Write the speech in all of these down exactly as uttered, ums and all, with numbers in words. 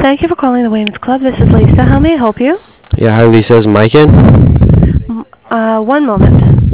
Thank you for calling the Williams Club. This is Lisa. How may I help you? Yeah, hi Lisa, is Mike in? M- Uh, one moment.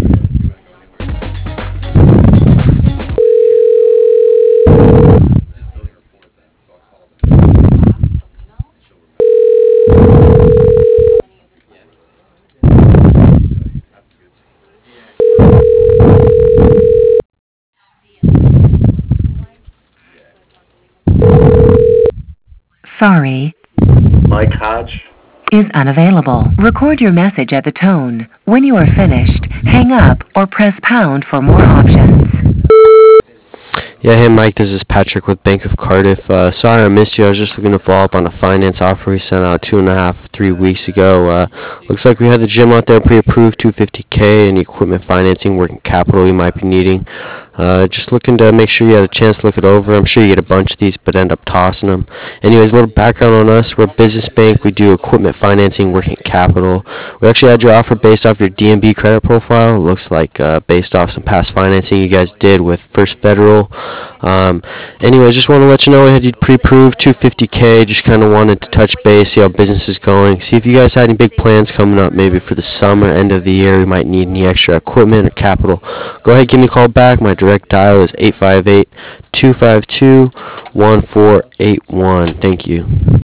Sorry, Mike Hodge. is unavailable. Record your message at the tone. When you are finished, hang up or press pound for more options. Yeah, hey Mike, this is Patrick with Bank of Cardiff. Uh, sorry I missed you. I was just looking to follow up on a finance offer we sent out two and a half, three weeks ago. Uh, looks like we had the gym out there pre-approved, two hundred fifty K, and equipment financing, working capital you might be needing. Uh, just looking to make sure you had a chance to look it over. I'm sure you get a bunch of these, but end up tossing them. Anyways, a little background on us. We're a business bank. We do equipment financing, working capital. We actually had your offer based off your D M B credit profile. It looks like uh, based off some past financing you guys did with First Federal. Um, anyways, just want to let you know we had you pre-approved two hundred fifty K. Just kind of wanted to touch base, see how business is going, see if you guys had any big plans coming up, maybe for the summer, end of the year. We might need any extra equipment or capital. Go ahead, give me a call back. My direct dial is eight five eight, two five two, one four eight one. Thank you.